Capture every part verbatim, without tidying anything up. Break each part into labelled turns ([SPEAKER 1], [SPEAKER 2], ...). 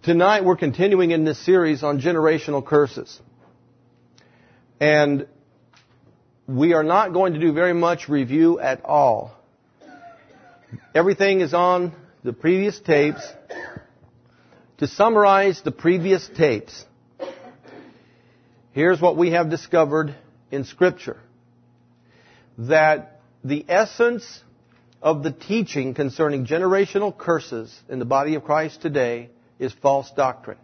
[SPEAKER 1] Tonight we're continuing in this series on generational curses. And we are not going to do very much review at all. Everything is on the previous tapes. To summarize the previous tapes, here's what we have discovered in Scripture. That the essence of the teaching concerning generational curses in the body of Christ today is false doctrine.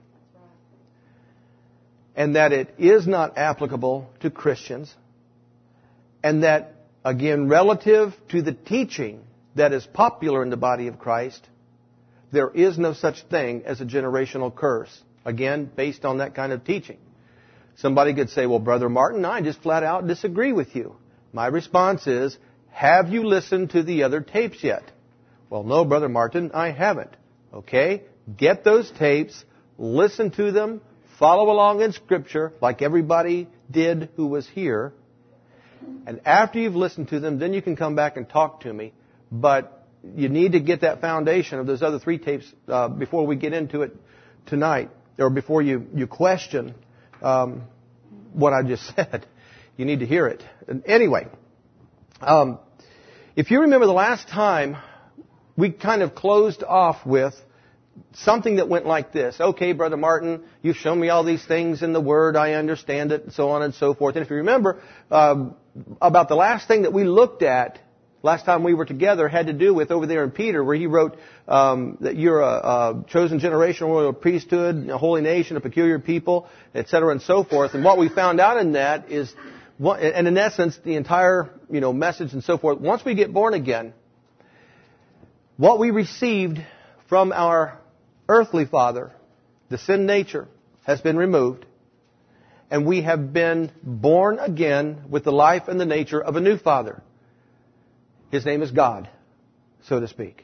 [SPEAKER 1] And that it is not applicable to Christians. And that, again, relative to the teaching that is popular in the body of Christ, there is no such thing as a generational curse. Again, based on that kind of teaching. Somebody could say, well, Brother Martin, I just flat out disagree with you. My response is, have you listened to the other tapes yet? Well, no, Brother Martin, I haven't. Okay? Get those tapes, listen to them, follow along in Scripture like everybody did who was here. And after you've listened to them, then you can come back and talk to me. But you need to get that foundation of those other three tapes uh, before we get into it tonight, or before you, you question um, what I just said. You need to hear it. And anyway, um, if you remember the last time, we kind of closed off with something that went like this. Okay, Brother Martin, you've shown me all these things in the Word. I understand it, and so on and so forth. And if you remember, um, about the last thing that we looked at last time we were together had to do with over there in Peter, where he wrote um, that you're a, a chosen generation, a royal priesthood, a holy nation, a peculiar people, et cetera, and so forth. And what we found out in that is, and in essence, the entire you know message and so forth. Once we get born again, what we received from our earthly father, the sin nature, has been removed, and we have been born again with the life and the nature of a new father. His name is God, so to speak.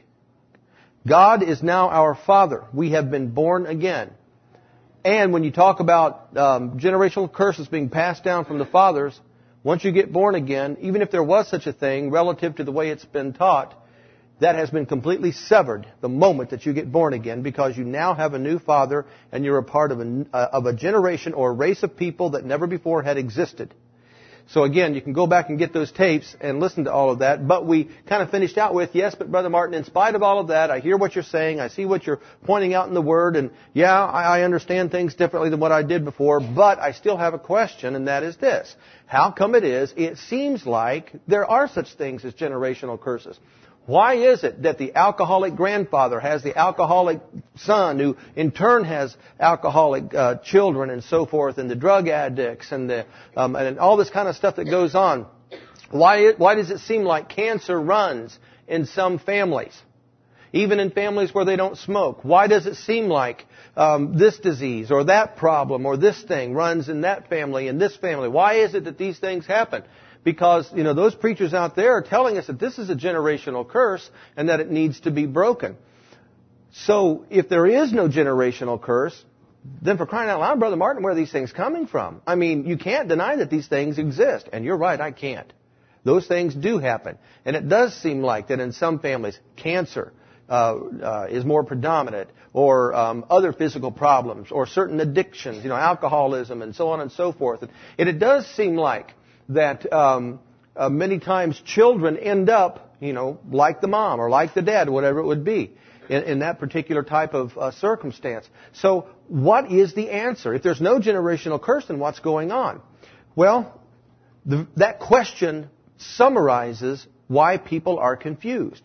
[SPEAKER 1] God is now our Father. We have been born again. And when you talk about um, generational curses being passed down from the fathers, once you get born again, even if there was such a thing relative to the way it's been taught, that has been completely severed the moment that you get born again, because you now have a new Father and you're a part of a, uh, of a generation or a race of people that never before had existed. So again, you can go back and get those tapes and listen to all of that. But we kind of finished out with, yes, but Brother Martin, in spite of all of that, I hear what you're saying. I see what you're pointing out in the Word. And yeah, I, I understand things differently than what I did before. But I still have a question, and that is this. How come it is, it seems like there are such things as generational curses? Why is it that the alcoholic grandfather has the alcoholic son, who in turn has alcoholic uh, children and so forth, and the drug addicts and the um, and all this kind of stuff that goes on? Why it, why does it seem like cancer runs in some families, even in families where they don't smoke? Why does it seem like um, this disease or that problem or this thing runs in that family and this family? Why is it that these things happen? Because, you know, those preachers out there are telling us that this is a generational curse and that it needs to be broken. So, if there is no generational curse, then for crying out loud, Brother Martin, where are these things coming from? I mean, you can't deny that these things exist. And you're right, I can't. Those things do happen. And it does seem like that in some families, cancer uh, uh, is more predominant, or um, other physical problems, or certain addictions, you know, alcoholism and so on and so forth. And it does seem like that um, uh, many times children end up, you know, like the mom or like the dad, whatever it would be, in, in that particular type of uh, circumstance. So what is the answer? If there's no generational curse, then what's going on? Well, the, that question summarizes why people are confused.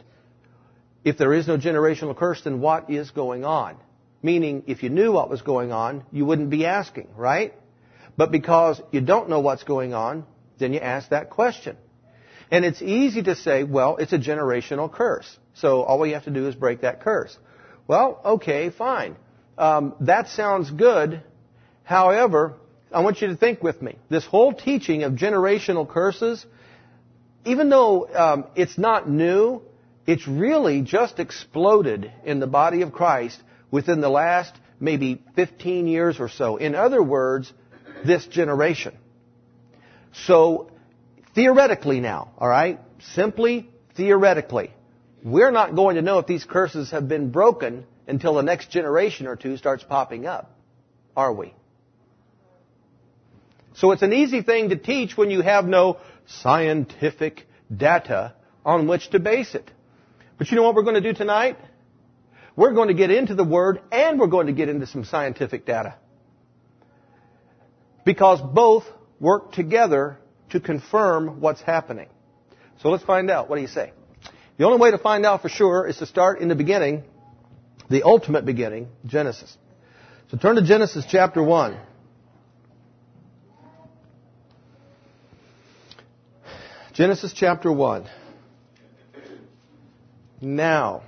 [SPEAKER 1] If there is no generational curse, then what is going on? Meaning, if you knew what was going on, you wouldn't be asking, right? But because you don't know what's going on, then you ask that question. And it's easy to say, well, it's a generational curse, so all we have to do is break that curse. Well, okay, fine. Um, that sounds good. However, I want you to think with me. This whole teaching of generational curses, even though um, it's not new, it's really just exploded in the body of Christ within the last maybe fifteen years or so. In other words, this generation. So, theoretically now, all right, simply theoretically, we're not going to know if these curses have been broken until the next generation or two starts popping up, are we? So it's an easy thing to teach when you have no scientific data on which to base it. But you know what we're going to do tonight? We're going to get into the Word and we're going to get into some scientific data. Because both work together to confirm what's happening. So let's find out. What do you say? The only way to find out for sure is to start in the beginning, the ultimate beginning, Genesis. So turn to Genesis chapter one. Genesis chapter one. Now,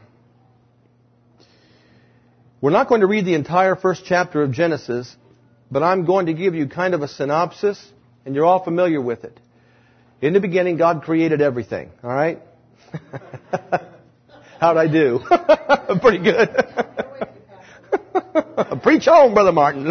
[SPEAKER 1] we're not going to read the entire first chapter of Genesis, but I'm going to give you kind of a synopsis, and you're all familiar with it. In the beginning, God created everything. All right? How'd I do? Pretty good. Preach on, Brother Martin.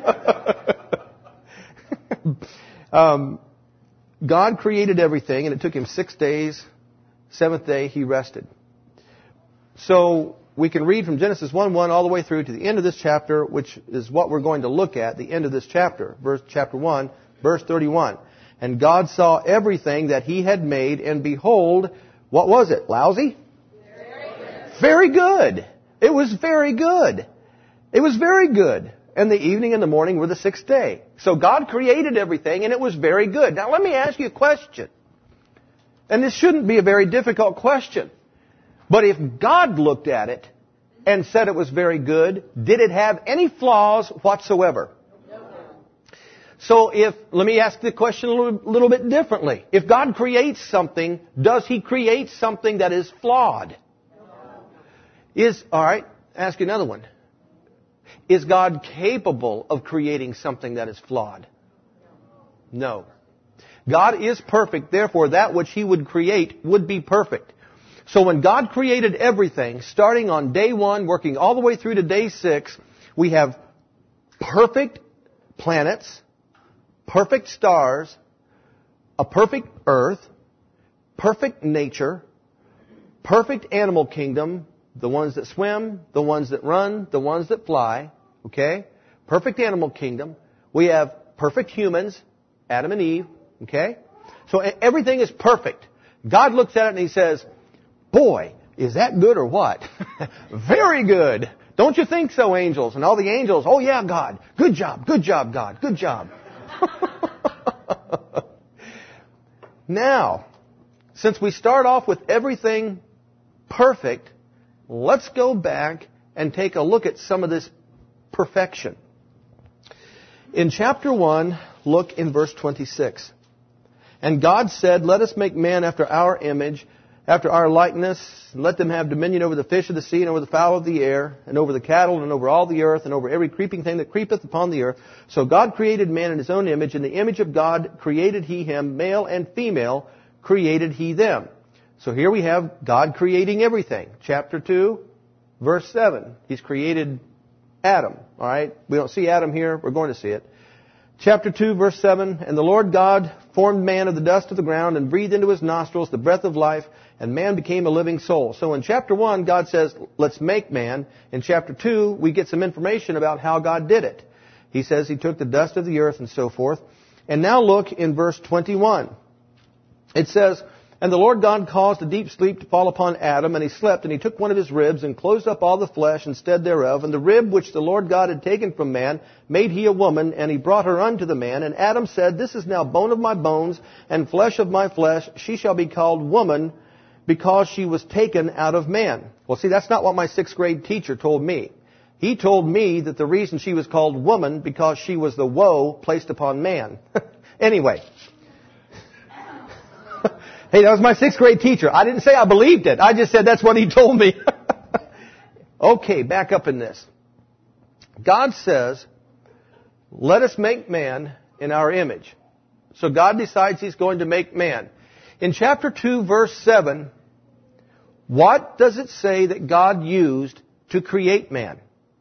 [SPEAKER 1] um, God created everything, and it took Him six days. Seventh day, He rested. So we can read from Genesis one one all the way through to the end of this chapter, which is what we're going to look at, the end of this chapter, verse chapter one, verse thirty-one. And God saw everything that He had made, and behold, what was it? Lousy? Very good. Very good. It was very good. It was very good. And the evening and the morning were the sixth day. So God created everything, and it was very good. Now let me ask you a question. And this shouldn't be a very difficult question. But if God looked at it and said it was very good, did it have any flaws whatsoever? No. So if, let me ask the question a little, little bit differently. If God creates something, does He create something that is flawed? No. Is, all right, ask you another one. Is God capable of creating something that is flawed? No. God is perfect, therefore that which He would create would be perfect. So when God created everything, starting on day one, working all the way through to day six, we have perfect planets, perfect stars, a perfect earth, perfect nature, perfect animal kingdom, the ones that swim, the ones that run, the ones that fly, okay? Perfect animal kingdom. We have perfect humans, Adam and Eve, okay? So everything is perfect. God looks at it and He says, boy, is that good or what? Very good. Don't you think so, angels? And all the angels, oh yeah, God. Good job, good job, God. Good job. Now, since we start off with everything perfect, let's go back and take a look at some of this perfection. In chapter one, look in verse twenty-six. And God said, let us make man after our image, after our likeness, and let them have dominion over the fish of the sea, and over the fowl of the air, and over the cattle, and over all the earth, and over every creeping thing that creepeth upon the earth. So God created man in His own image. In the image of God created He him, male and female created He them. So here we have God creating everything. Chapter two, verse seven. He's created Adam. All right? We don't see Adam here. We're going to see it. Chapter two, verse seven. And the Lord God formed man of the dust of the ground and breathed into his nostrils the breath of life, and man became a living soul. So in chapter one, God says, let's make man. In chapter two, we get some information about how God did it. He says He took the dust of the earth and so forth. And now look in verse twenty-one. It says, and the Lord God caused a deep sleep to fall upon Adam, and he slept, and He took one of his ribs, and closed up all the flesh instead thereof. And the rib which the Lord God had taken from man made He a woman, and He brought her unto the man. And Adam said, this is now bone of my bones, and flesh of my flesh. She shall be called woman, because she was taken out of man. Well, see, that's not what my sixth grade teacher told me. He told me that the reason she was called woman, because she was the woe placed upon man. Anyway. Hey, that was my sixth grade teacher. I didn't say I believed it. I just said that's what he told me. Okay, back up in this. God says, let us make man in our image. So God decides He's going to make man. In chapter two, verse seven, what does it say that God used to create man?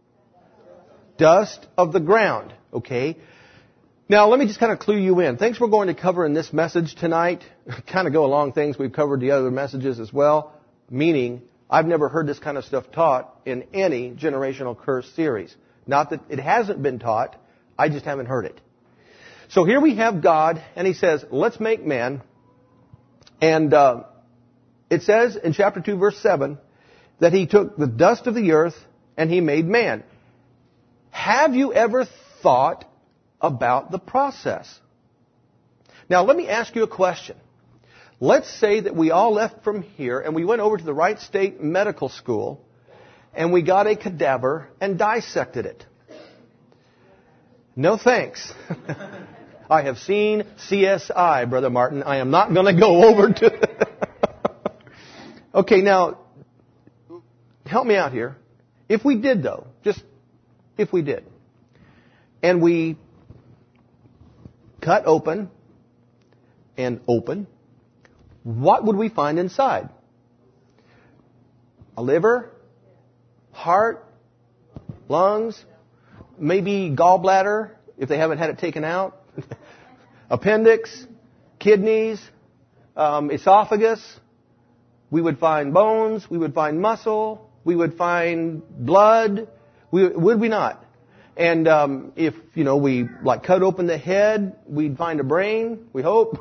[SPEAKER 1] Dust of the ground. Okay. Now, let me just kind of clue you in. Things we're going to cover in this message tonight kind of go along things we've covered the other messages as well, meaning I've never heard this kind of stuff taught in any generational curse series. Not that it hasn't been taught, I just haven't heard it. So here we have God, and He says, let's make man. And uh, it says in chapter two, verse seven, that He took the dust of the earth and He made man. Have you ever thought about the process? Now, let me ask you a question. Let's say that we all left from here and we went over to the Wright State Medical School and we got a cadaver and dissected it. No thanks. I have seen C S I, Brother Martin. I am not going to go over to... Okay, now, help me out here. If we did, though, just if we did, and we cut open and open, what would we find inside? A liver, heart, lungs, maybe gallbladder, if they haven't had it taken out, appendix, kidneys, um, esophagus. We would find bones, we would find muscle, we would find blood, we, would we not? And um, if, you know, we like cut open the head, we'd find a brain, we hope.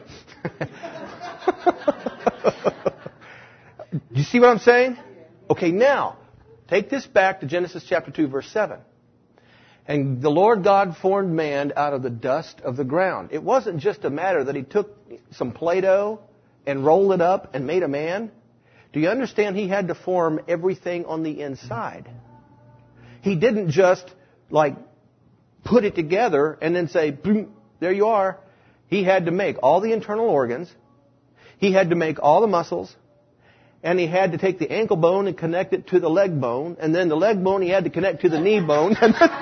[SPEAKER 1] You see what I'm saying? Okay, now, take this back to Genesis chapter two, verse seven. And the Lord God formed man out of the dust of the ground. It wasn't just a matter that He took some Play-Doh and rolled it up and made a man. Do you understand He had to form everything on the inside? He didn't just, like, put it together and then say, boom, there you are. He had to make all the internal organs. He had to make all the muscles. And He had to take the ankle bone and connect it to the leg bone. And then the leg bone He had to connect to the knee bone.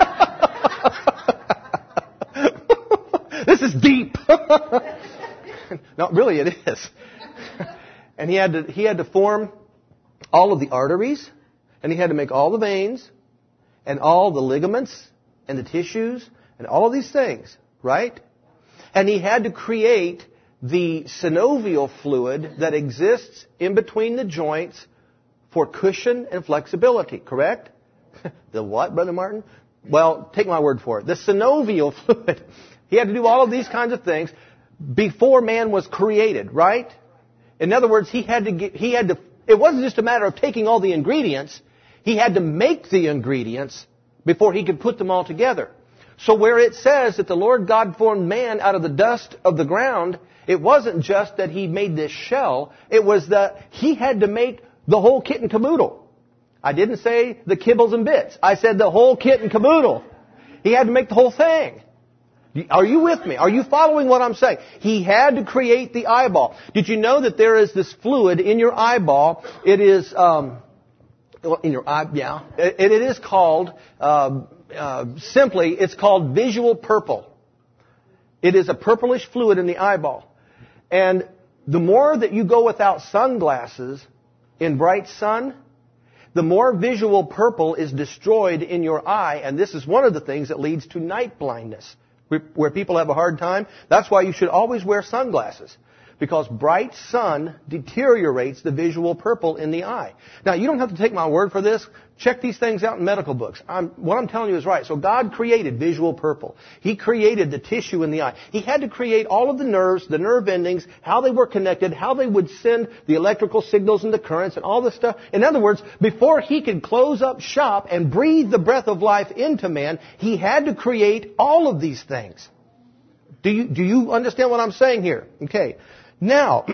[SPEAKER 1] This is deep. No, really it is. And he had to he had to form all of the arteries, and He had to make all the veins, and all the ligaments, and the tissues, and all of these things, right? And He had to create the synovial fluid that exists in between the joints for cushion and flexibility, correct? The what, Brother Martin? Well, take my word for it. The synovial fluid. He had to do all of these kinds of things before man was created, right? In other words, he had to get, he had to, it wasn't just a matter of taking all the ingredients. He had to make the ingredients before He could put them all together. So where it says that the Lord God formed man out of the dust of the ground, it wasn't just that He made this shell. It was that He had to make the whole kit and caboodle. I didn't say the kibbles and bits. I said the whole kit and caboodle. He had to make the whole thing. Are you with me? Are you following what I'm saying? He had to create the eyeball. Did you know that there is this fluid in your eyeball? It is, um, in your eye, yeah. It, it is called, uh, uh, simply, it's called visual purple. It is a purplish fluid in the eyeball. And the more that you go without sunglasses in bright sun, the more visual purple is destroyed in your eye. And this is one of the things that leads to night blindness, where people have a hard time. That's why you should always wear sunglasses, because bright sun deteriorates the visual purple in the eye. Now, you don't have to take my word for this. Check these things out in medical books. I'm, what I'm telling you is right. So God created visual purple. He created the tissue in the eye. He had to create all of the nerves, the nerve endings, how they were connected, how they would send the electrical signals and the currents and all this stuff. In other words, before He could close up shop and breathe the breath of life into man, He had to create all of these things. Do you, do you understand what I'm saying here? Okay. Now,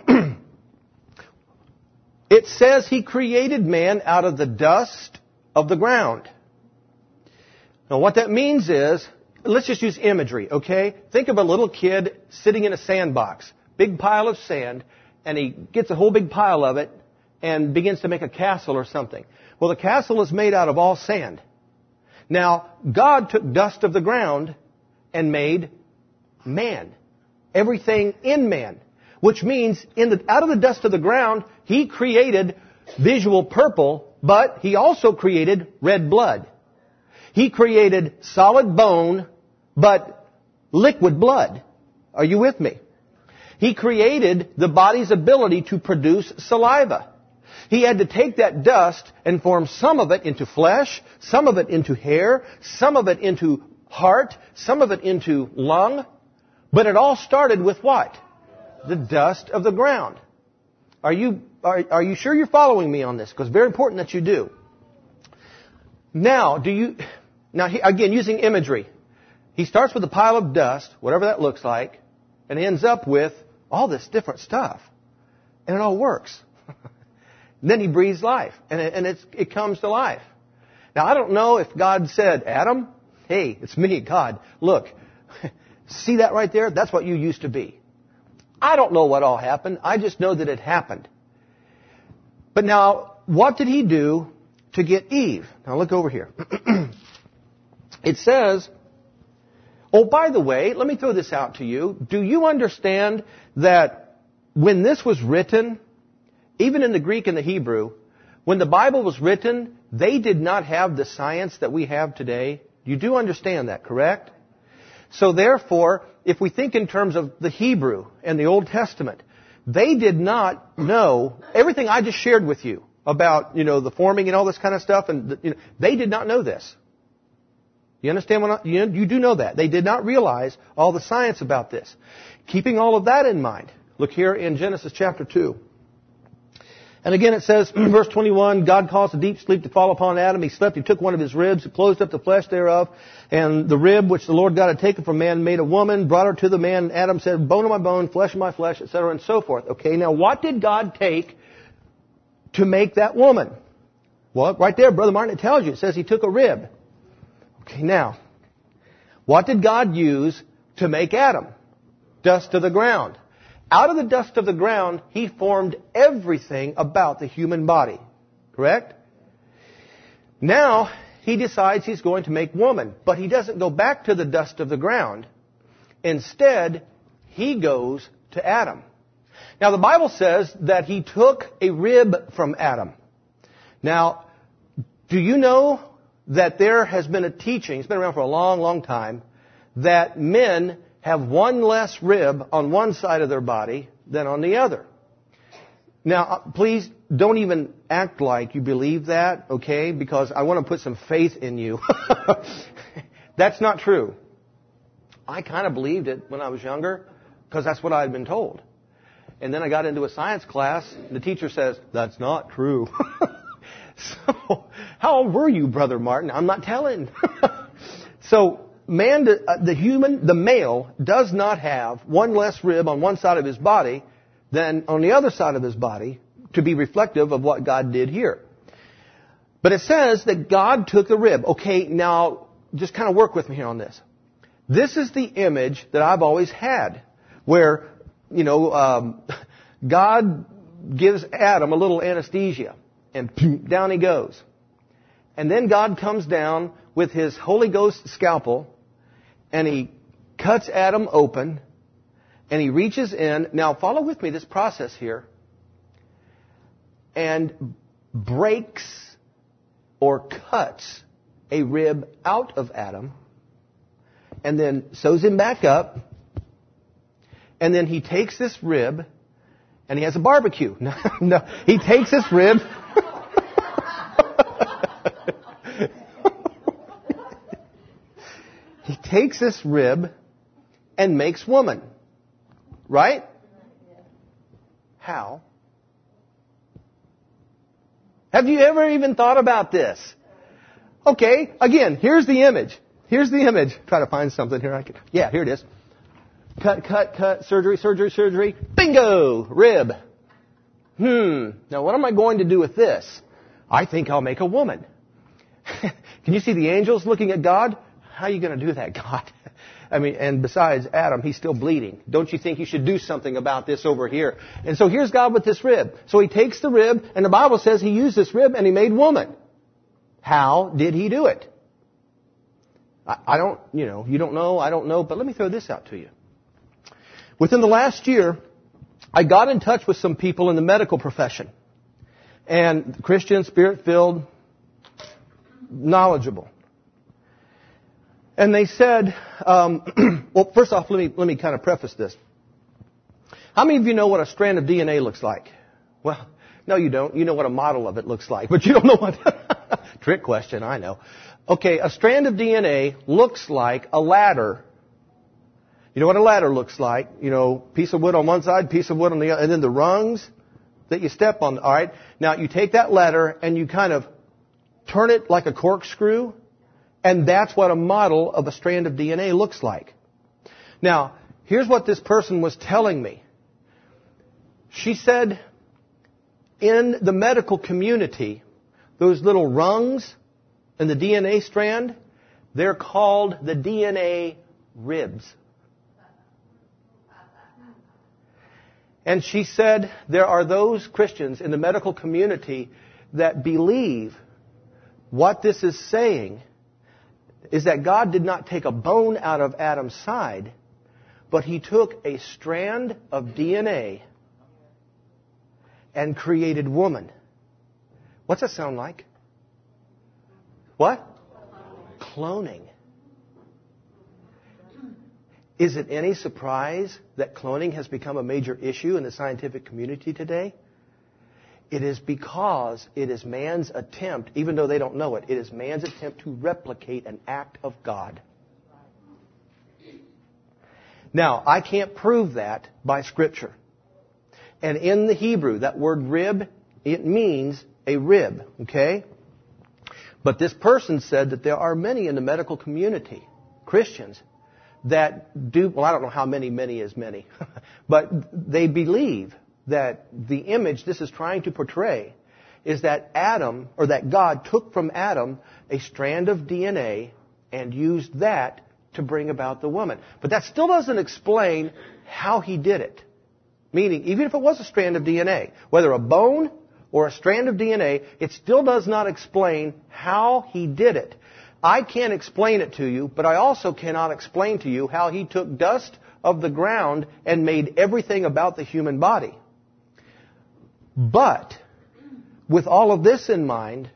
[SPEAKER 1] it says He created man out of the dust of the ground. Now, what that means is, let's just use imagery, okay? Think of a little kid sitting in a sandbox, big pile of sand, and he gets a whole big pile of it and begins to make a castle or something. Well, the castle is made out of all sand. Now, God took dust of the ground and made man. Everything in man. Which means, in the, out of the dust of the ground, He created visual purple, but He also created red blood. He created solid bone, but liquid blood. Are you with me? He created the body's ability to produce saliva. He had to take that dust and form some of it into flesh, some of it into hair, some of it into heart, some of it into lung. But it all started with what? The dust of the ground. Are you, are, are you sure you're following me on this? Because it's very important that you do. Now, do you, now he, again, using imagery. He starts with a pile of dust, whatever that looks like, and ends up with all this different stuff. And it all works. Then he breathes life, and it, and it's, it comes to life. Now, I don't know if God said, Adam, hey, it's me, God. Look, see that right there? That's what you used to be. I don't know what all happened. I just know that it happened. But now, what did he do to get Eve? Now, look over here. It says, oh, by the way, let me throw this out to you. Do you understand that when this was written, even in the Greek and the Hebrew, when the Bible was written, they did not have the science that we have today? You do understand that, correct? So therefore, if we think in terms of the Hebrew and the Old Testament, they did not know everything I just shared with you about, you know, the forming and all this kind of stuff, and the, you know, they did not know this. You understand what I, you, you do know that. They did not realize all the science about this. Keeping all of that in mind, look here in Genesis chapter two. And again it says, verse twenty-one, God caused a deep sleep to fall upon Adam. He slept, he took one of his ribs, closed up the flesh thereof, and the rib which the Lord God had taken from man made a woman, brought her to the man. Adam said, bone of my bone, flesh of my flesh, et cetera, and so forth. Okay, now what did God take to make that woman? Well, right there, Brother Martin, it tells you. It says he took a rib. Okay, now, what did God use to make Adam? Dust of the ground. Out of the dust of the ground, he formed everything about the human body. Correct? Now, he decides he's going to make woman. But he doesn't go back to the dust of the ground. Instead, he goes to Adam. Now, the Bible says that he took a rib from Adam. Now, do you know that there has been a teaching, it's been around for a long, long time, that men have one less rib on one side of their body than on the other. Now, please don't even act like you believe that, okay? Because I want to put some faith in you. That's not true. I kind of believed it when I was younger because that's what I had been told. And then I got into a science class, and the teacher says, that's not true. So, how old were you, Brother Martin? I'm not telling. So, man, the human, the male, does not have one less rib on one side of his body than on the other side of his body to be reflective of what God did here. But it says that God took the rib. Okay, now, just kind of work with me here on this. This is the image that I've always had, where, you know, um, God gives Adam a little anesthesia, and down he goes. And then God comes down with his Holy Ghost scalpel, and he cuts Adam open, and he reaches in. Now, follow with me this process here. And breaks or cuts a rib out of Adam, and then sews him back up. And then he takes this rib, and he has a barbecue. No, no, he takes this rib. He takes this rib and makes woman. Right? How? Have you ever even thought about this? Okay, again, here's the image. Here's the image. Try to find something here. I can, yeah, here it is. Cut, cut, cut, surgery, surgery, surgery. Bingo! Rib. Hmm. Now what am I going to do with this? I think I'll make a woman. Can you see the angels looking at God? How are you going to do that, God? I mean, and besides Adam, he's still bleeding. Don't you think you should do something about this over here? And so here's God with this rib. So he takes the rib, and the Bible says he used this rib and he made woman. How did he do it? I, I don't, you know, you don't know, I don't know, but let me throw this out to you. Within the last year, I got in touch with some people in the medical profession. And Christian, Spirit-filled, knowledgeable. And they said, um, well, first off, let me let me kind of preface this. How many of you know what a strand of D N A looks like? Well, No, you don't. You know what a model of it looks like, but you don't know what... Trick question, I know. Okay, a strand of D N A looks like a ladder. You know what a ladder looks like? You know, piece of wood on one side, piece of wood on the other, and then the rungs that you step on. All right? Now, you take that ladder and you kind of turn it like a corkscrew, and that's what a model of a strand of D N A looks like. Now, here's what this person was telling me. She said, in the medical community, those little rungs in the D N A strand, they're called the D N A ribs. And she said there are those Christians in the medical community that believe what this is saying is that God did not take a bone out of Adam's side, but He took a strand of D N A and created woman. What's that sound like? What? Cloning. Is it any surprise that cloning has become a major issue in the scientific community today? It is because it is man's attempt, even though they don't know it, it is man's attempt to replicate an act of God. Now, I can't prove that by Scripture. And in the Hebrew, that word rib, it means a rib, okay? But this person said that there are many in the medical community, Christians, that do, well, I don't know how many, many is many, but they believe that the image this is trying to portray is that Adam, or that God took from Adam a strand of D N A and used that to bring about the woman. But that still doesn't explain how He did it. Meaning, even if it was a strand of D N A, whether a bone or a strand of D N A, it still does not explain how He did it. I can't explain it to you, but I also cannot explain to you how He took dust of the ground and made everything about the human body. But, with all of this in mind,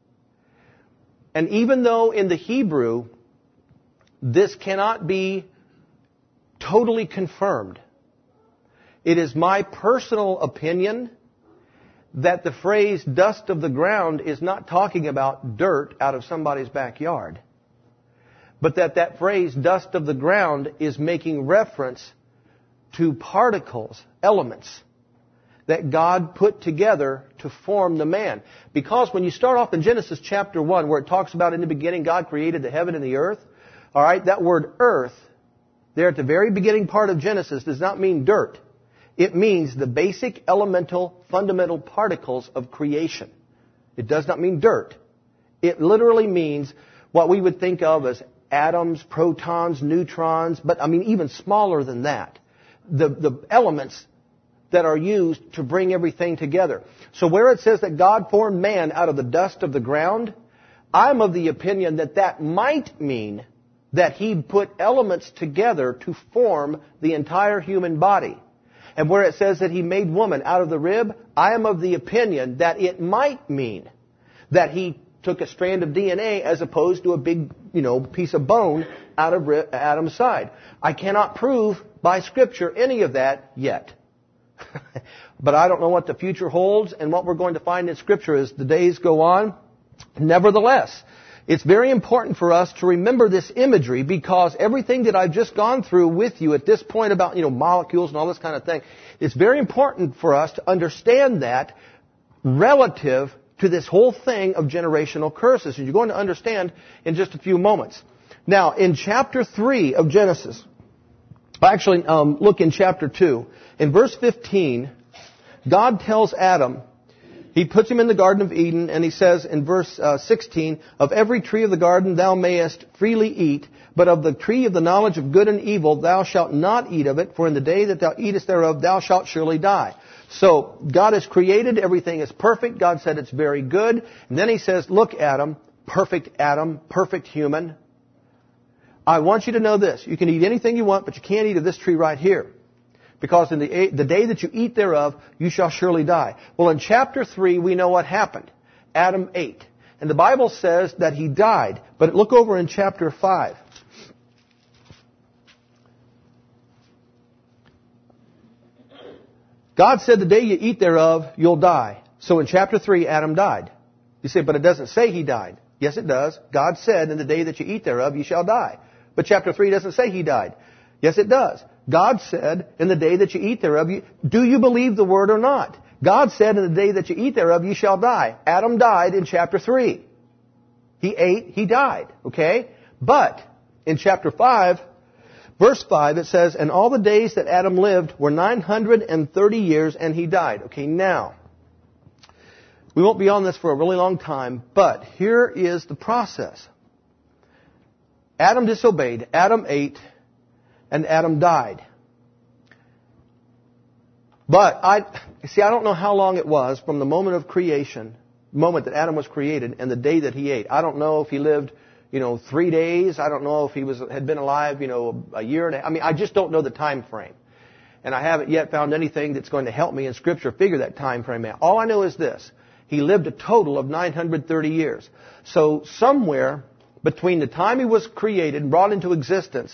[SPEAKER 1] and even though in the Hebrew this cannot be totally confirmed, it is my personal opinion that the phrase dust of the ground is not talking about dirt out of somebody's backyard, but that that phrase dust of the ground is making reference to particles, elements, that God put together to form the man. Because when you start off in Genesis chapter one, where it talks about in the beginning God created the heaven and the earth, all right, that word earth, there at the very beginning part of Genesis, does not mean dirt. It means the basic, elemental, fundamental particles of creation. It does not mean dirt. It literally means what we would think of as atoms, protons, neutrons, but I mean even smaller than that. The, the elements that are used to bring everything together. So where it says that God formed man out of the dust of the ground, I'm of the opinion that that might mean that He put elements together to form the entire human body. And where it says that He made woman out of the rib, I am of the opinion that it might mean that He took a strand of D N A as opposed to a big, you know, piece of bone out of Adam's side. I cannot prove by Scripture any of that yet. But I don't know what the future holds, and what we're going to find in Scripture as the days go on. Nevertheless, it's very important for us to remember this imagery, because everything that I've just gone through with you at this point about, you know, molecules and all this kind of thing, it's very important for us to understand that relative to this whole thing of generational curses. And you're going to understand in just a few moments. Now, in chapter three of Genesis, actually, um, look in chapter two. In verse fifteen, God tells Adam, He puts him in the Garden of Eden, and He says in verse uh, sixteen, of every tree of the garden thou mayest freely eat, but of the tree of the knowledge of good and evil thou shalt not eat of it, for in the day that thou eatest thereof thou shalt surely die. So, God has created, everything is perfect, God said it's very good, and then He says, look Adam, perfect Adam, perfect human, I want you to know this, you can eat anything you want, but you can't eat of this tree right here. Because in the, the day that you eat thereof, you shall surely die. Well, in chapter three, we know what happened. Adam ate. And the Bible says that he died. But look over in chapter five. God said the day you eat thereof, you'll die. So in chapter three, Adam died. You say, but it doesn't say he died. Yes, it does. God said, in the day that you eat thereof, you shall die. But chapter three doesn't say he died. Yes, it does. God said, in the day that you eat thereof, you, do you believe the word or not? God said, in the day that you eat thereof, you shall die. Adam died in chapter three. He ate, he died. Okay? But in chapter five, verse five, it says, and all the days that Adam lived were nine hundred thirty years, and he died. Okay, now, we won't be on this for a really long time, but here is the process. Adam disobeyed, Adam ate, and Adam died. But, I see, I don't know how long it was from the moment of creation, moment that Adam was created, and the day that he ate. I don't know if he lived, you know, three days. I don't know if he was had been alive, you know, a year and a half. I mean, I just don't know the time frame. And I haven't yet found anything that's going to help me in Scripture figure that time frame out. All I know is this. He lived a total of nine hundred thirty years. So somewhere between the time he was created and brought into existence,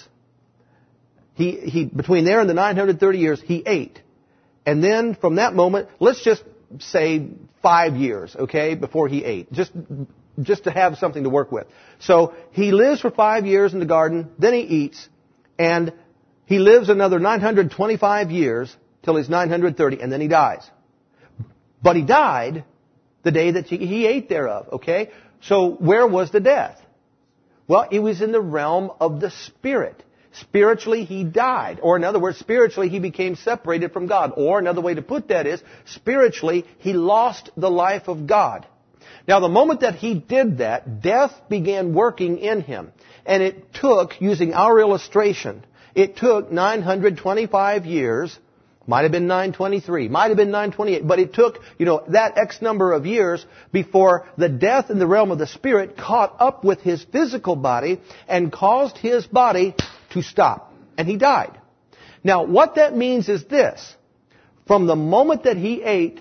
[SPEAKER 1] he, he between there and the nine hundred thirty years, he ate. And then from that moment, let's just say five years, okay, before he ate. Just, just to have something to work with. So he lives for five years in the garden, then he eats, and he lives another nine hundred twenty-five years till he's nine hundred thirty, and then he dies. But he died the day that he ate thereof, okay? So where was the death? Well, it was in the realm of the Spirit. Spiritually, he died. Or in other words, spiritually, he became separated from God. Or another way to put that is, spiritually, he lost the life of God. Now, the moment that he did that, death began working in him. And it took, using our illustration, it took nine hundred twenty-five years, might have been nine twenty-three, might have been nine twenty-eight, but it took, you know, that X number of years before the death in the realm of the Spirit caught up with his physical body and caused his body to stop. And he died. Now, what that means is this. From the moment that he ate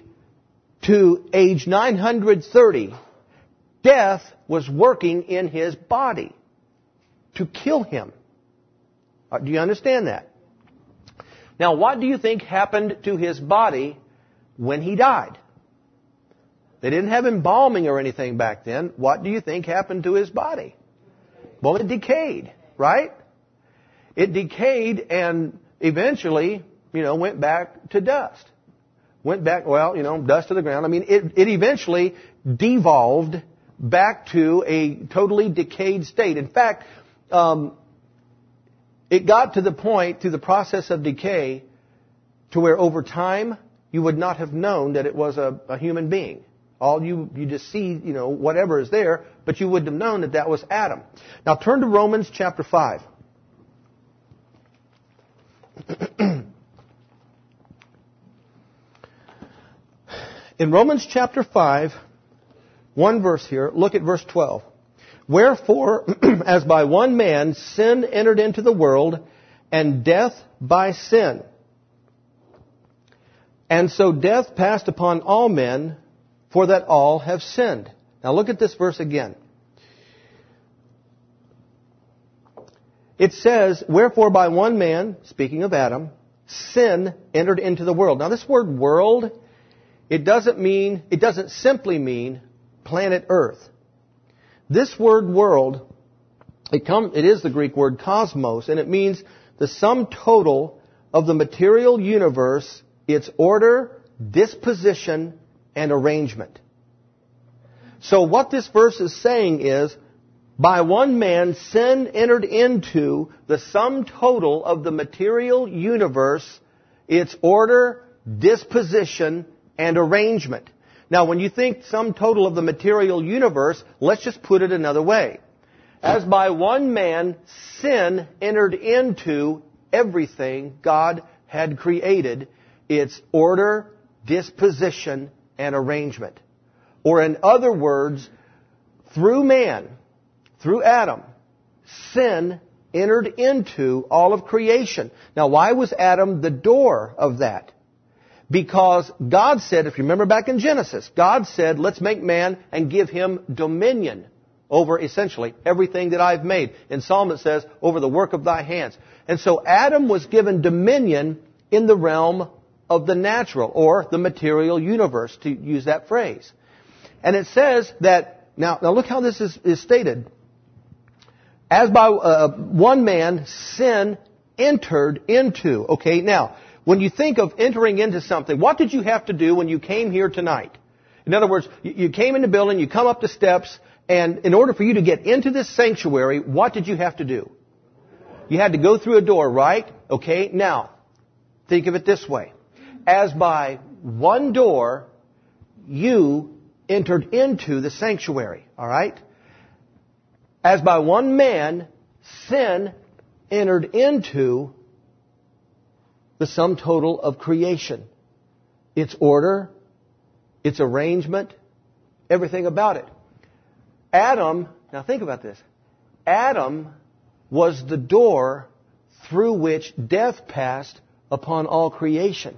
[SPEAKER 1] to age nine hundred thirty, death was working in his body to kill him. Do you understand that? Now, what do you think happened to his body when he died? They didn't have embalming or anything back then. What do you think happened to his body? Well, it decayed, right? It decayed and eventually, you know, went back to dust. Went back, well, you know, dust to the ground. I mean, it, it eventually devolved back to a totally decayed state. In fact, um, it got to the point, through the process of decay, to where over time, you would not have known that it was a, a human being. All you, you just see, you know, whatever is there, but you wouldn't have known that that was Adam. Now turn to Romans chapter five. In Romans chapter five, one verse here, look at verse twelve. Wherefore, as by one man sin entered into the world, and death by sin. And so death passed upon all men, for that all have sinned. Now look at this verse again. It says, wherefore by one man, speaking of Adam, sin entered into the world. Now this word world, it doesn't mean, it doesn't simply mean planet Earth. This word world, it, come, it is the Greek word cosmos, and it means the sum total of the material universe, its order, disposition, and arrangement. So what this verse is saying is, by one man sin entered into the sum total of the material universe, its order, disposition, and arrangement. Now, when you think sum total of the material universe, let's just put it another way. As by one man, sin entered into everything God had created, its order, disposition, and arrangement. Or in other words, through man, through Adam, sin entered into all of creation. Now, why was Adam the door of that? Because God said, if you remember back in Genesis, God said, let's make man and give him dominion over essentially everything that I've made. In Psalm it says, over the work of thy hands. And so Adam was given dominion in the realm of the natural, or the material universe, to use that phrase. And it says that, now, now look how this is, is stated. As by uh, one man, sin entered into. Okay, now, when you think of entering into something, what did you have to do when you came here tonight? In other words, you came in the building, you come up the steps, and in order for you to get into this sanctuary, what did you have to do? You had to go through a door, right? Okay, now, think of it this way. As by one door, you entered into the sanctuary, all right? As by one man, sin entered into the sum total of creation. Its order, its arrangement, everything about it. Adam, now think about this. Adam was the door through which death passed upon all creation.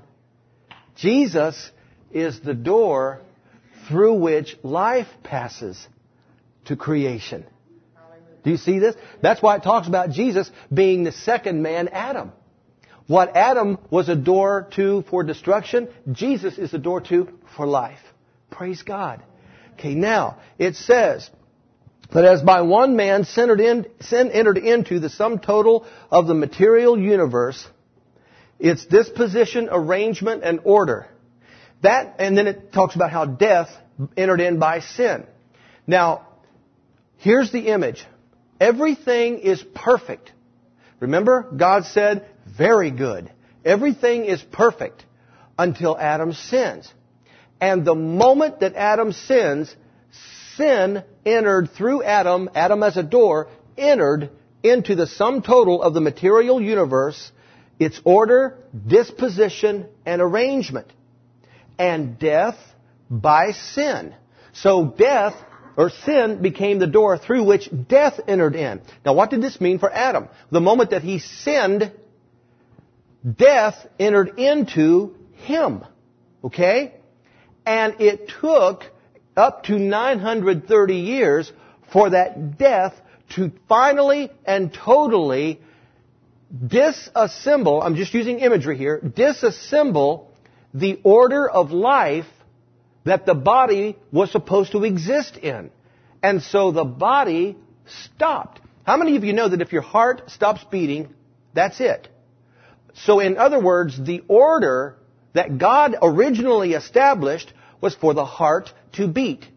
[SPEAKER 1] Jesus is the door through which life passes to creation. Do you see this? That's why it talks about Jesus being the second man, Adam. What Adam was a door to for destruction, Jesus is a door to for life. Praise God. Okay, now, it says that as by one man sin entered, in, sin entered into the sum total of the material universe, its disposition, arrangement, and order. That, and then it talks about how death entered in by sin. Now, here's the image. Everything is perfect. Remember, God said, very good. Everything is perfect until Adam sins. And the moment that Adam sins, sin entered through Adam, Adam as a door, entered into the sum total of the material universe, its order, disposition, and arrangement. And death by sin. So death, or sin, became the door through which death entered in. Now what did this mean for Adam? The moment that he sinned, death entered into him. Okay? And it took up to nine hundred thirty years for that death to finally and totally disassemble, I'm just using imagery here, disassemble the order of life that the body was supposed to exist in. And so the body stopped. How many of you know that if your heart stops beating, that's it? So in other words, the order that God originally established was for the heart to beat.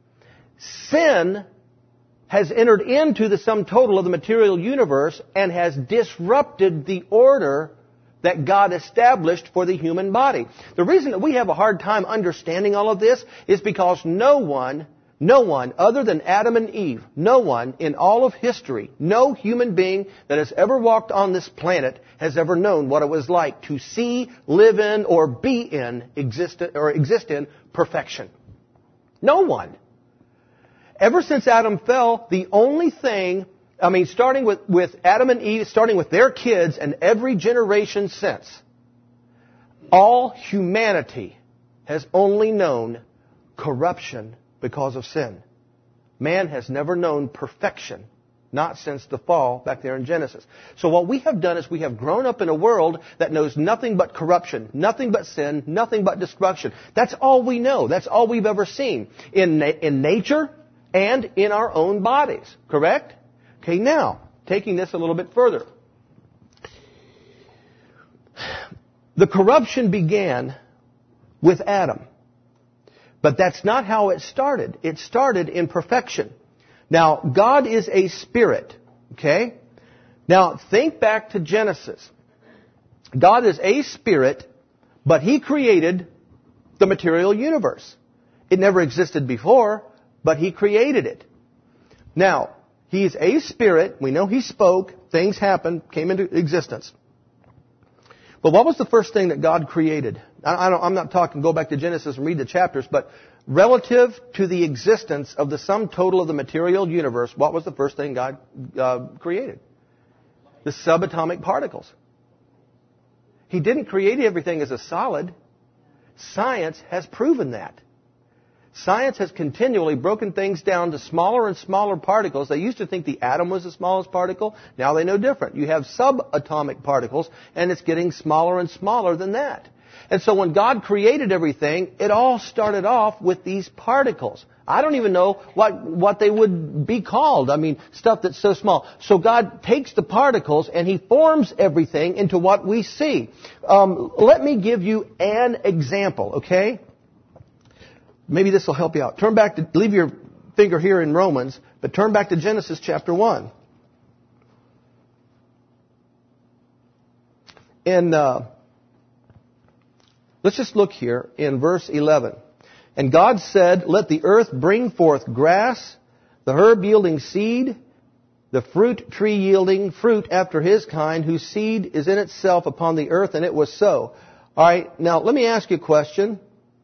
[SPEAKER 1] Sin has entered into the sum total of the material universe and has disrupted the order that God established for the human body. The reason that we have a hard time understanding all of this is because no one, no one other than Adam and Eve, no one in all of history, no human being that has ever walked on this planet has ever known what it was like to see, live in, or be in, exist, or exist in perfection. No one. Ever since Adam fell, the only thing, I mean, starting with, with Adam and Eve, starting with their kids and every generation since, all humanity has only known corruption because of sin. Man has never known perfection, not since the fall back there in Genesis. So what we have done is we have grown up in a world that knows nothing but corruption, nothing but sin, nothing but destruction. That's all we know. That's all we've ever seen in, na- in nature and in our own bodies. Correct? Okay, now, taking this a little bit further. The corruption began with Adam. But that's not how it started. It started in perfection. Now, God is a spirit. Okay? Now, think back to Genesis. God is a spirit, but He created the material universe. It never existed before, but He created it. Now, He is a spirit. We know He spoke. Things happened, came into existence. But what was the first thing that God created? I don't, I'm not talking, go back to Genesis and read the chapters, but relative to the existence of the sum total of the material universe, what was the first thing God uh, created? The subatomic particles. He didn't create everything as a solid. Science has proven that. Science has continually broken things down to smaller and smaller particles. They used to think the atom was the smallest particle. Now they know different. You have subatomic particles, and it's getting smaller and smaller than that. And so when God created everything, it all started off with these particles. I don't even know what, what they would be called. I mean, stuff that's so small. So God takes the particles and He forms everything into what we see. Um, let me give you an example, okay? Maybe this will help you out. Turn back to, leave your finger here in Romans, but turn back to Genesis chapter one. And uh, let's just look here in verse eleven. And God said, let the earth bring forth grass, the herb yielding seed, the fruit tree yielding fruit after his kind, whose seed is in itself upon the earth, and it was so. All right, now let me ask you a question.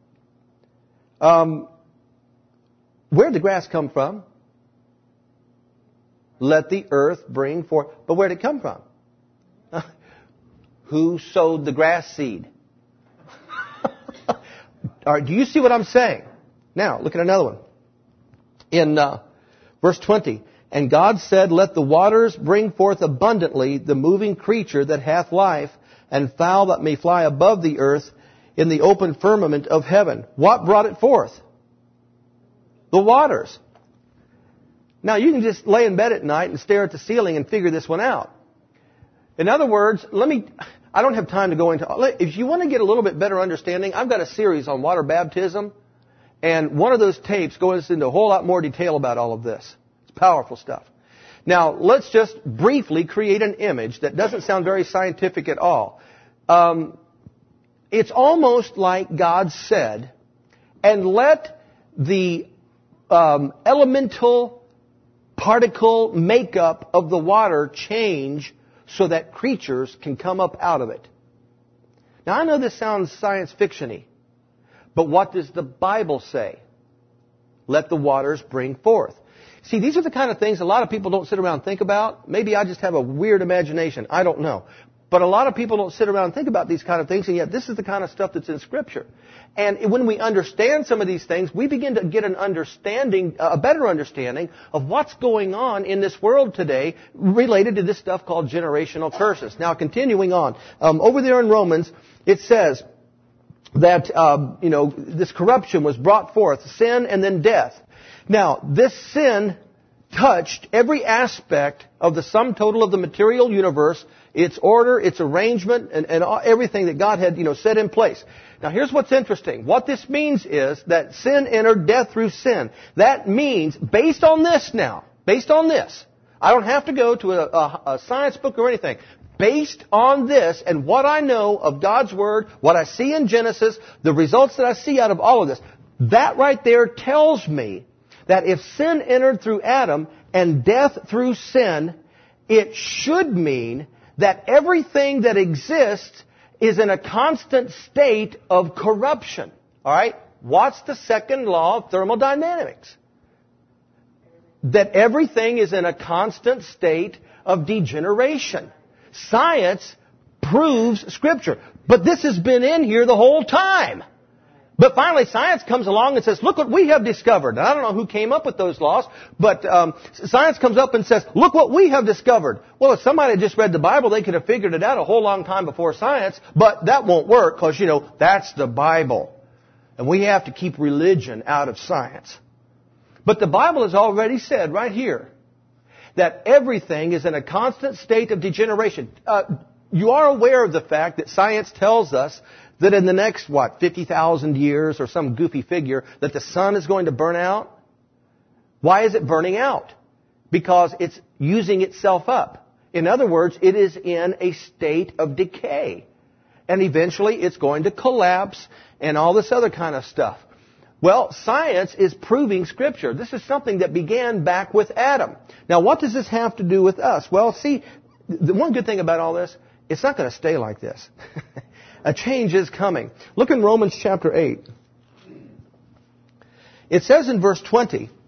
[SPEAKER 1] Um, where did the grass come from? Let the earth bring forth. But where did it come from? Who sowed the grass seed? All right, do you see what I'm saying? Now, look at another one. In uh, verse twenty, and God said, let the waters bring forth abundantly the moving creature that hath life, and fowl that may fly above the earth in the open firmament of heaven. What brought it forth? The waters. Now, you can just lay in bed at night and stare at the ceiling and figure this one out. In other words, let me... I don't have time to go into... If you want to get a little bit better understanding, I've got a series on water baptism. And one of those tapes goes into a whole lot more detail about all of this. It's powerful stuff. Now, let's just briefly create an image that doesn't sound very scientific at all. Um, it's almost like God said, and let the um, elemental particle makeup of the water change so that creatures can come up out of it. Now, I know this sounds science fiction-y, but what does the Bible say? Let the waters bring forth. See, these are the kind of things a lot of people don't sit around and think about. Maybe I just have a weird imagination. I don't know. But a lot of people don't sit around and think about these kind of things, and yet this is the kind of stuff that's in Scripture. And when we understand some of these things, we begin to get an understanding, a better understanding of what's going on in this world today related to this stuff called generational curses. Now, continuing on, um, over there in Romans, it says that, um, you know, this corruption was brought forth, sin and then death. Now, this sin touched every aspect of the sum total of the material universe, its order, its arrangement, and, and everything that God had, you know, set in place. Now, here's what's interesting. What this means is that sin entered death through sin. That means, based on this now, based on this, I don't have to go to a, a, a science book or anything. Based on this and what I know of God's Word, what I see in Genesis, the results that I see out of all of this, that right there tells me that if sin entered through Adam and death through sin, it should mean that everything that exists is in a constant state of corruption. All right? What's the second law of thermodynamics? That everything is in a constant state of degeneration. Science proves Scripture. But this has been in here the whole time. But finally, science comes along and says, look what we have discovered. And I don't know who came up with those laws, but um, science comes up and says, look what we have discovered. Well, if somebody had just read the Bible, they could have figured it out a whole long time before science, but that won't work because, you know, that's the Bible. And we have to keep religion out of science. But the Bible has already said right here that everything is in a constant state of degeneration. Uh, you are aware of the fact that science tells us that in the next, what, fifty thousand years or some goofy figure, that the sun is going to burn out? Why is it burning out? Because it's using itself up. In other words, it is in a state of decay. And eventually it's going to collapse and all this other kind of stuff. Well, science is proving Scripture. This is something that began back with Adam. Now, what does this have to do with us? Well, see, the one good thing about all this, it's not going to stay like this. A change is coming. Look in Romans chapter eight. It says in verse twenty,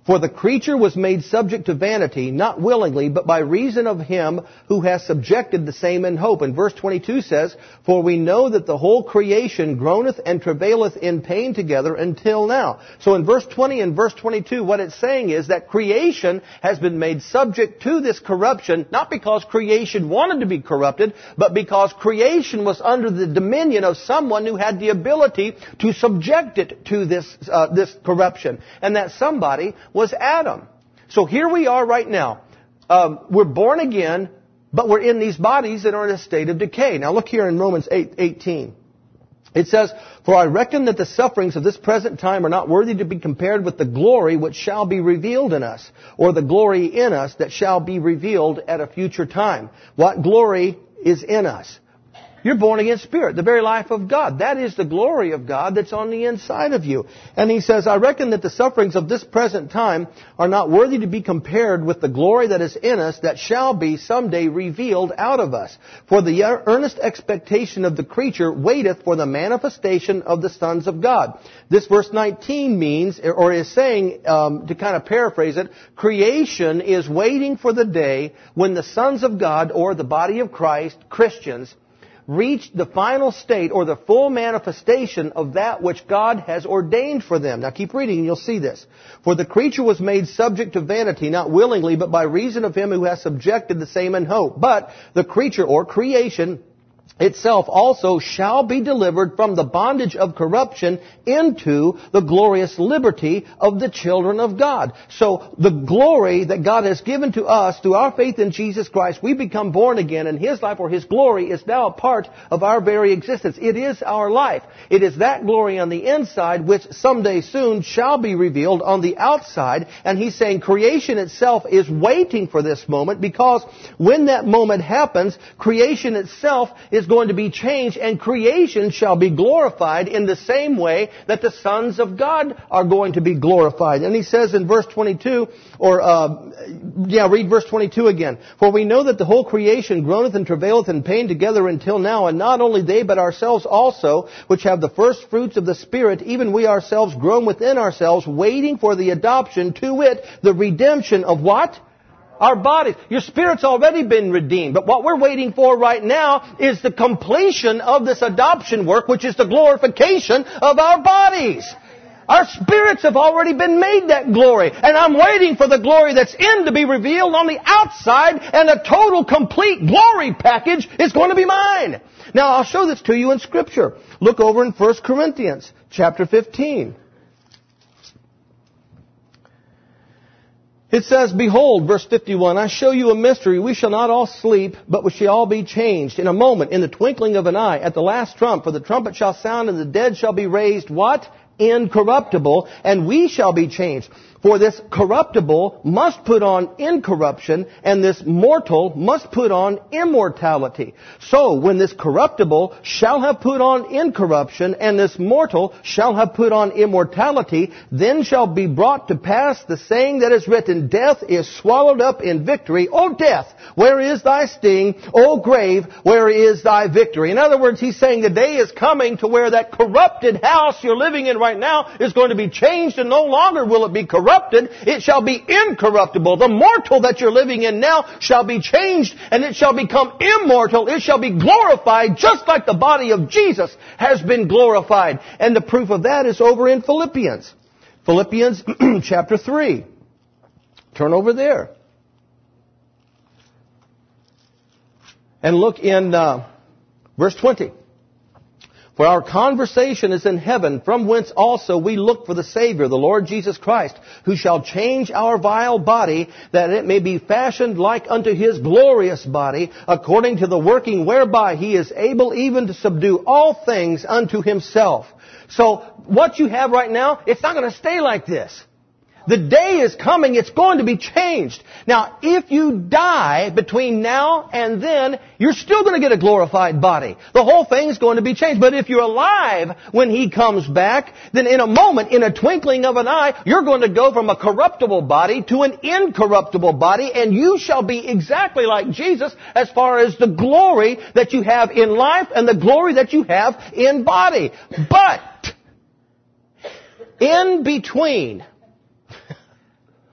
[SPEAKER 1] For the creature was made subject to vanity, not willingly, but by reason of him who has subjected the same in hope. And verse twenty-two says, For we know that the whole creation groaneth and travaileth in pain together until now. So in verse twenty and verse twenty-two, what it's saying is that creation has been made subject to this corruption, not because creation wanted to be corrupted, but because creation was under the dominion of someone who had the ability to subject it to this, uh, this corruption. And that somebody was Adam. So here we are right now. Um, we're born again, but we're in these bodies that are in a state of decay. Now look here in Romans eight eighteen. It says, For I reckon that the sufferings of this present time are not worthy to be compared with the glory which shall be revealed in us, or the glory in us that shall be revealed at a future time. What glory is in us? You're born again spirit, the very life of God. That is the glory of God that's on the inside of you. And he says, I reckon that the sufferings of this present time are not worthy to be compared with the glory that is in us that shall be someday revealed out of us. For the earnest expectation of the creature waiteth for the manifestation of the sons of God. This verse nineteen means, or is saying, um, to kind of paraphrase it, creation is waiting for the day when the sons of God, or the body of Christ, Christians, reach the final state or the full manifestation of that which God has ordained for them. Now keep reading and you'll see this. For the creature was made subject to vanity, not willingly, but by reason of him who has subjected the same in hope. But the creature or creation itself also shall be delivered from the bondage of corruption into the glorious liberty of the children of God. So the glory that God has given to us through our faith in Jesus Christ, we become born again, and His life or His glory is now a part of our very existence. It is our life. It is that glory on the inside which someday soon shall be revealed on the outside. And He's saying creation itself is waiting for this moment, because when that moment happens, creation itself is going to be changed, and creation shall be glorified in the same way that the sons of God are going to be glorified. And he says in verse twenty-two, or, uh, yeah, read verse twenty-two again. For we know that the whole creation groaneth and travaileth in pain together until now, and not only they, but ourselves also, which have the first fruits of the Spirit, even we ourselves groan within ourselves, waiting for the adoption, to wit, the redemption of what? Our bodies. Your spirit's already been redeemed. But what we're waiting for right now is the completion of this adoption work, which is the glorification of our bodies. Our spirits have already been made that glory. And I'm waiting for the glory that's in to be revealed on the outside, and a total, complete glory package is going to be mine. Now, I'll show this to you in Scripture. Look over in First Corinthians chapter fifteen. It says, Behold, verse fifty-one, I show you a mystery. We shall not all sleep, but we shall all be changed in a moment, in the twinkling of an eye, at the last trump. For the trumpet shall sound, and the dead shall be raised, what? Incorruptible, and we shall be changed. For this corruptible must put on incorruption, and this mortal must put on immortality. So, when this corruptible shall have put on incorruption, and this mortal shall have put on immortality, then shall be brought to pass the saying that is written, Death is swallowed up in victory. O death, where is thy sting? O grave, where is thy victory? In other words, he's saying the day is coming to where that corrupted house you're living in right now is going to be changed, and no longer will it be corrupted. It shall be incorruptible. The mortal that you're living in now shall be changed, and it shall become immortal. It shall be glorified, just like the body of Jesus has been glorified. And the proof of that is over in Philippians. Philippians chapter three. Turn over there. And look in uh, verse twenty. For our conversation is in heaven, from whence also we look for the Savior, the Lord Jesus Christ, who shall change our vile body, that it may be fashioned like unto His glorious body, according to the working whereby He is able even to subdue all things unto Himself. So, what you have right now, it's not going to stay like this. The day is coming, it's going to be changed. Now, if you die between now and then, you're still going to get a glorified body. The whole thing's going to be changed. But if you're alive when He comes back, then in a moment, in a twinkling of an eye, you're going to go from a corruptible body to an incorruptible body, and you shall be exactly like Jesus as far as the glory that you have in life and the glory that you have in body. But, in between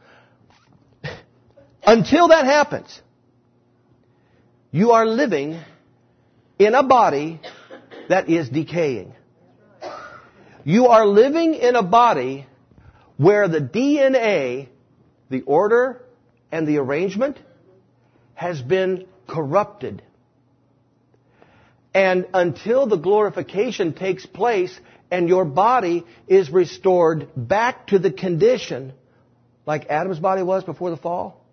[SPEAKER 1] Until that happens, you are living in a body that is decaying. You are living in a body where the D N A, the order and the arrangement, has been corrupted. And until the glorification takes place and your body is restored back to the condition like Adam's body was before the fall,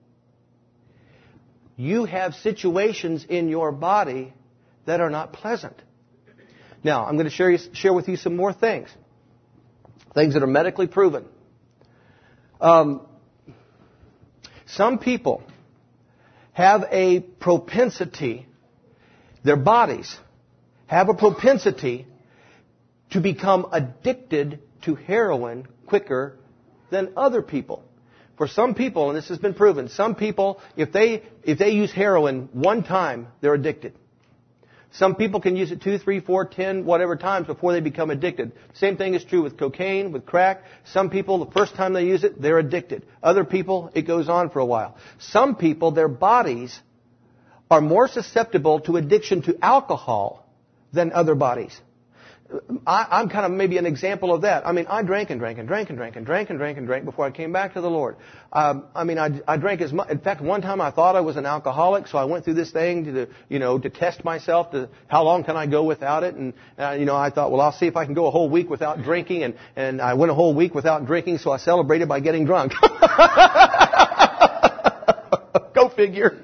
[SPEAKER 1] you have situations in your body that are not pleasant. Now, I'm going to share, you, share with you some more things. Things that are medically proven. Um, some people have a propensity, their bodies have a propensity to become addicted to heroin quicker than other people. For some people, and this has been proven, some people, if they if they use heroin one time, they're addicted. Some people can use it two, three, four, ten, whatever times before they become addicted. Same thing is true with cocaine, with crack. Some people, the first time they use it, they're addicted. Other people, it goes on for a while. Some people, their bodies are more susceptible to addiction to alcohol than other bodies. I, I'm kind of maybe an example of that. I mean, I drank and drank and drank and drank and drank and drank and drank before I came back to the Lord. Um, I mean, I, I drank as much. In fact, one time I thought I was an alcoholic, so I went through this thing to, you know, to test myself. To how long can I go without it? And uh, you know, I thought, well, I'll see if I can go a whole week without drinking. And and I went a whole week without drinking, so I celebrated by getting drunk. Go figure.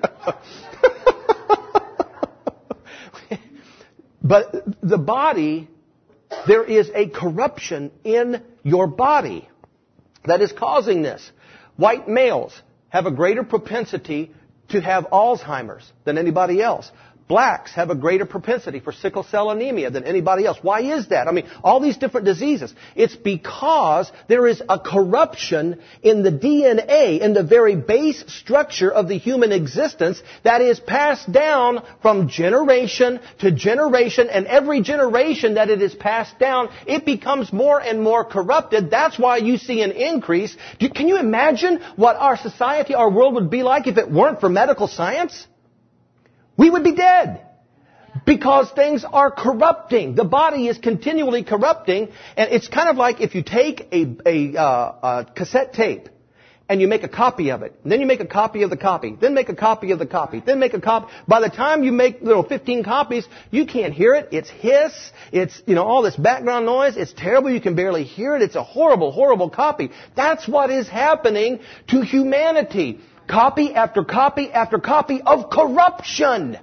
[SPEAKER 1] But the body, there is a corruption in your body that is causing this. White males have a greater propensity to have Alzheimer's than anybody else. Blacks have a greater propensity for sickle cell anemia than anybody else. Why is that? I mean, all these different diseases. It's because there is a corruption in the D N A, in the very base structure of the human existence that is passed down from generation to generation. And every generation that it is passed down, it becomes more and more corrupted. That's why you see an increase. Can you imagine what our society, our world would be like if it weren't for medical science? We would be dead because things are corrupting. The body is continually corrupting, and it's kind of like if you take a, a, uh, a cassette tape and you make a copy of it, and then you make a copy of the copy, then make a copy of the copy, then make a copy. By the time you make little fifteen copies, you can't hear it. It's hiss. It's, you know, all this background noise. It's terrible. You can barely hear it. It's a horrible, horrible copy. That's what is happening to humanity. Copy after copy after copy of corruption.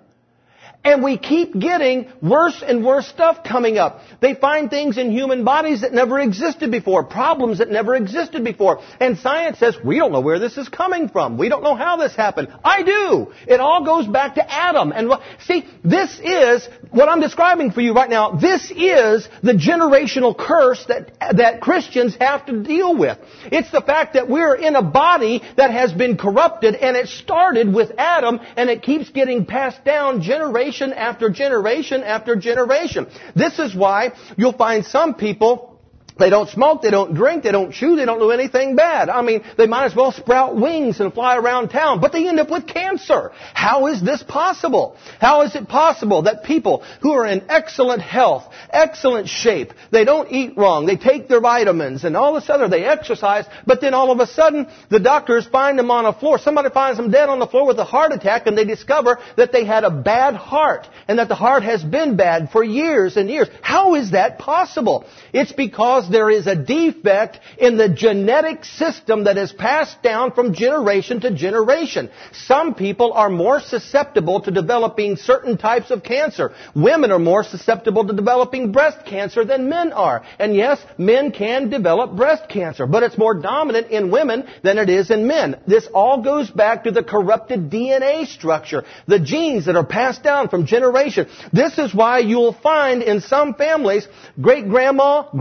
[SPEAKER 1] And we keep getting worse and worse stuff coming up. They find things in human bodies that never existed before, problems that never existed before. And science says, we don't know where this is coming from. We don't know how this happened. I do. It all goes back to Adam. And see, this is what I'm describing for you right now. This is the generational curse that, that Christians have to deal with. It's the fact that we're in a body that has been corrupted, and it started with Adam, and it keeps getting passed down generation after generation after generation. This is why you'll find some people, they don't smoke, they don't drink, they don't chew, they don't do anything bad. I mean, they might as well sprout wings and fly around town, but they end up with cancer. How is this possible? How is it possible that people who are in excellent health, excellent shape, they don't eat wrong, they take their vitamins and all this other, they exercise, but then all of a sudden the doctors find them on a floor. Somebody finds them dead on the floor with a heart attack, and they discover that they had a bad heart and that the heart has been bad for years and years. How is that possible? It's because there is a defect in the genetic system that is passed down from generation to generation. Some people are more susceptible to developing certain types of cancer. Women are more susceptible to developing breast cancer than men are. And yes, men can develop breast cancer, but it's more dominant in women than it is in men. This all goes back to the corrupted D N A structure, the genes that are passed down from generation. This is why you'll find in some families, great-grandma, grandma,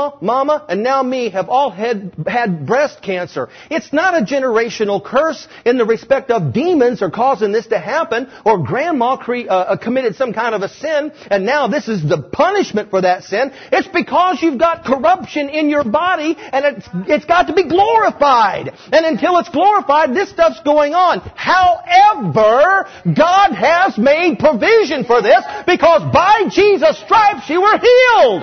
[SPEAKER 1] Grandma, Mama, and now me have all had, had breast cancer. It's not a generational curse in the respect of demons are causing this to happen, or Grandma cre- uh, committed some kind of a sin, and now this is the punishment for that sin. It's because you've got corruption in your body, and it's, it's got to be glorified. And until it's glorified, this stuff's going on. However, God has made provision for this, because by Jesus' stripes you were healed.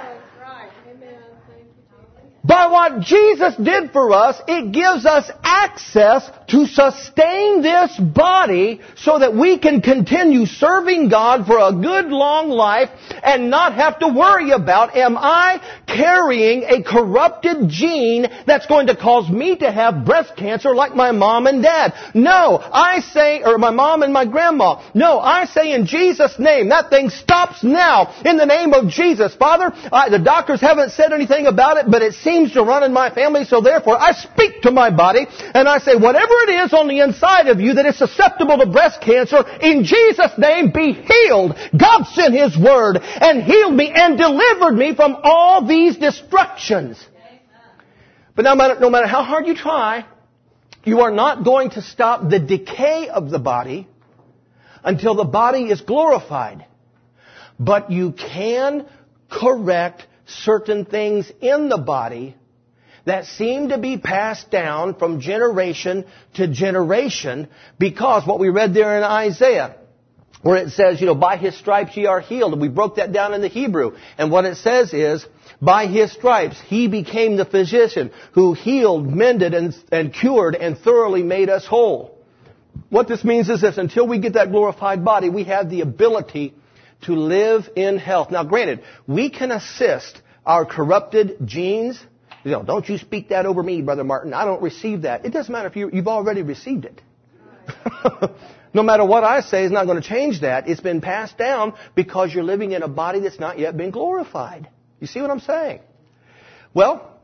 [SPEAKER 1] By what Jesus did for us, it gives us access to sustain this body so that we can continue serving God for a good long life and not have to worry about, am I carrying a corrupted gene that's going to cause me to have breast cancer like my mom and dad? No, I say, or my mom and my grandma. No, I say in Jesus' name, that thing stops now in the name of Jesus. Father, I, the doctors haven't said anything about it, but it seems to run in my family, so therefore I speak to my body and I say, whatever it is on the inside of you that is susceptible to breast cancer, in Jesus' name be healed. God sent His Word and healed me and delivered me from all these destructions. But no matter, no matter how hard you try, you are not going to stop the decay of the body until the body is glorified. But you can correct certain things in the body that seem to be passed down from generation to generation, because what we read there in Isaiah, where it says, you know, by His stripes ye are healed. And we broke that down in the Hebrew. And what it says is, by His stripes He became the physician who healed, mended, and, and cured, and thoroughly made us whole. What this means is this: until we get that glorified body, we have the ability to live in health. Now granted, we can assist our corrupted genes. You know, don't you speak that over me, Brother Martin. I don't receive that. It doesn't matter if you, you've already received it. No matter what I say is not going to change that. It's been passed down because you're living in a body that's not yet been glorified. You see what I'm saying? Well,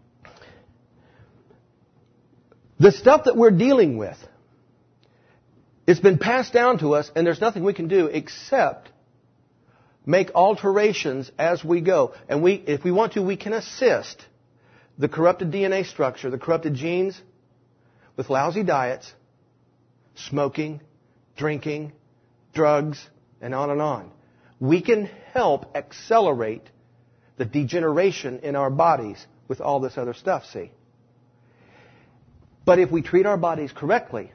[SPEAKER 1] the stuff that we're dealing with, it's been passed down to us, and there's nothing we can do except make alterations as we go. And we, if we want to, we can assist the corrupted D N A structure, the corrupted genes, with lousy diets, smoking, drinking, drugs, and on and on. We can help accelerate the degeneration in our bodies with all this other stuff, see? But if we treat our bodies correctly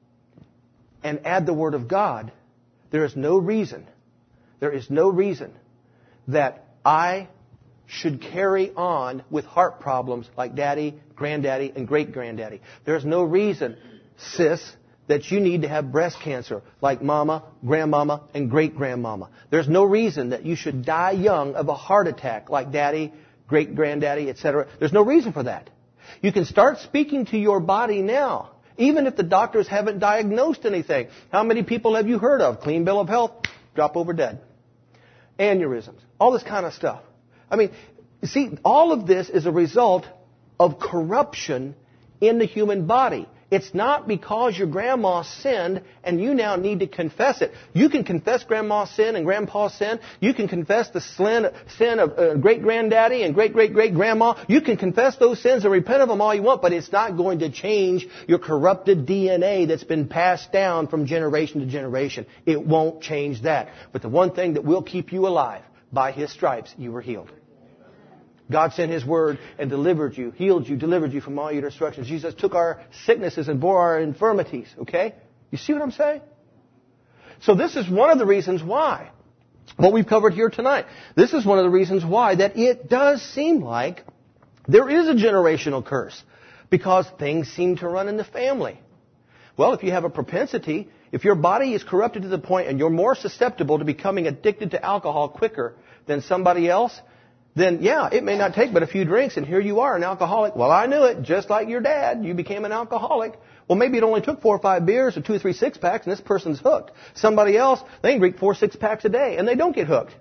[SPEAKER 1] and add the Word of God, there is no reason There is no reason that I should carry on with heart problems like Daddy, Granddaddy, and Great-Granddaddy. There's no reason, sis, that you need to have breast cancer like Mama, Grandmama, and Great-Grandmama. There's no reason that you should die young of a heart attack like Daddy, Great-Granddaddy, et cetera. There's no reason for that. You can start speaking to your body now, even if the doctors haven't diagnosed anything. How many people have you heard of? Clean bill of health, drop over dead. Aneurysms, all this kind of stuff. I mean, you see, all of this is a result of corruption in the human body. It's not because your grandma sinned and you now need to confess it. You can confess grandma's sin and grandpa's sin. You can confess the sin of uh, great-granddaddy and great-great-great-grandma. You can confess those sins and repent of them all you want, but it's not going to change your corrupted D N A that's been passed down from generation to generation. It won't change that. But the one thing that will keep you alive, by His stripes you were healed. God sent His Word and delivered you, healed you, delivered you from all your destructions. Jesus took our sicknesses and bore our infirmities, okay? You see what I'm saying? So this is one of the reasons why, what we've covered here tonight, this is one of the reasons why that it does seem like there is a generational curse, because things seem to run in the family. Well, if you have a propensity, if your body is corrupted to the point and you're more susceptible to becoming addicted to alcohol quicker than somebody else, then yeah, it may not take but a few drinks and here you are, an alcoholic. Well, I knew it, just like your dad, you became an alcoholic. Well, maybe it only took four or five beers or two or three six-packs and this person's hooked. Somebody else, they can drink four six-packs a day and they don't get hooked.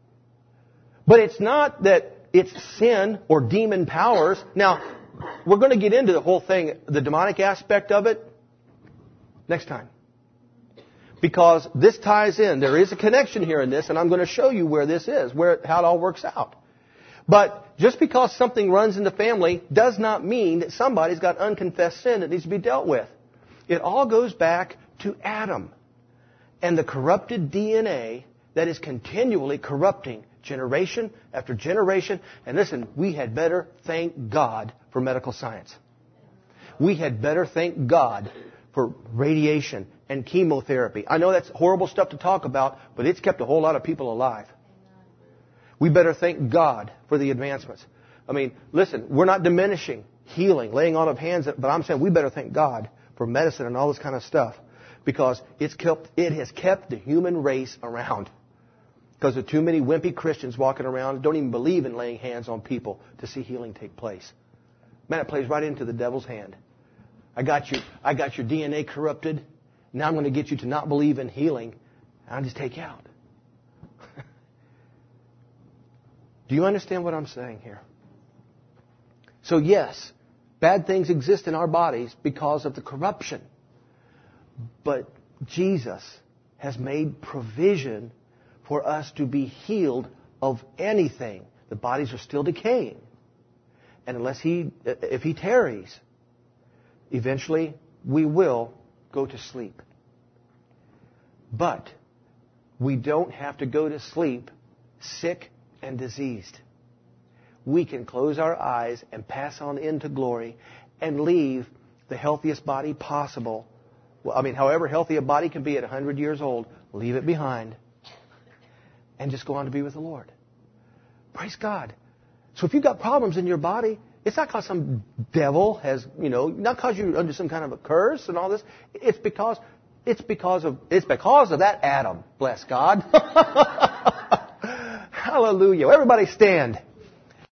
[SPEAKER 1] But it's not that it's sin or demon powers. Now, we're going to get into the whole thing, the demonic aspect of it, next time. Because this ties in. There is a connection here in this, and I'm going to show you where this is, where how it all works out. But just because something runs in the family does not mean that somebody's got unconfessed sin that needs to be dealt with. It all goes back to Adam and the corrupted D N A that is continually corrupting generation after generation. And listen, we had better thank God for medical science. We had better thank God for radiation and chemotherapy. I know that's horrible stuff to talk about, but it's kept a whole lot of people alive. We better thank God for the advancements. I mean, listen, we're not diminishing healing, laying on of hands, but I'm saying we better thank God for medicine and all this kind of stuff, because it's kept, it has kept the human race around. Because of too many wimpy Christians walking around, don't even believe in laying hands on people to see healing take place. Man, it plays right into the devil's hand. I got you, I got your D N A corrupted. Now I'm going to get you to not believe in healing. I'll just take you out. Do you understand what I'm saying here? So yes, bad things exist in our bodies because of the corruption. But Jesus has made provision for us to be healed of anything. The bodies are still decaying. And unless He, if He tarries, eventually we will go to sleep. But we don't have to go to sleep sick and diseased. We can close our eyes and pass on into glory and leave the healthiest body possible. Well, I mean, however healthy a body can be at one hundred years old, leave it behind and just go on to be with the Lord. Praise God. So if you've got problems in your body, it's not because some devil has, you know, not because you're under some kind of a curse and all this. It's because, it's because of, it's because of that Adam. Bless God. Hallelujah. Everybody stand.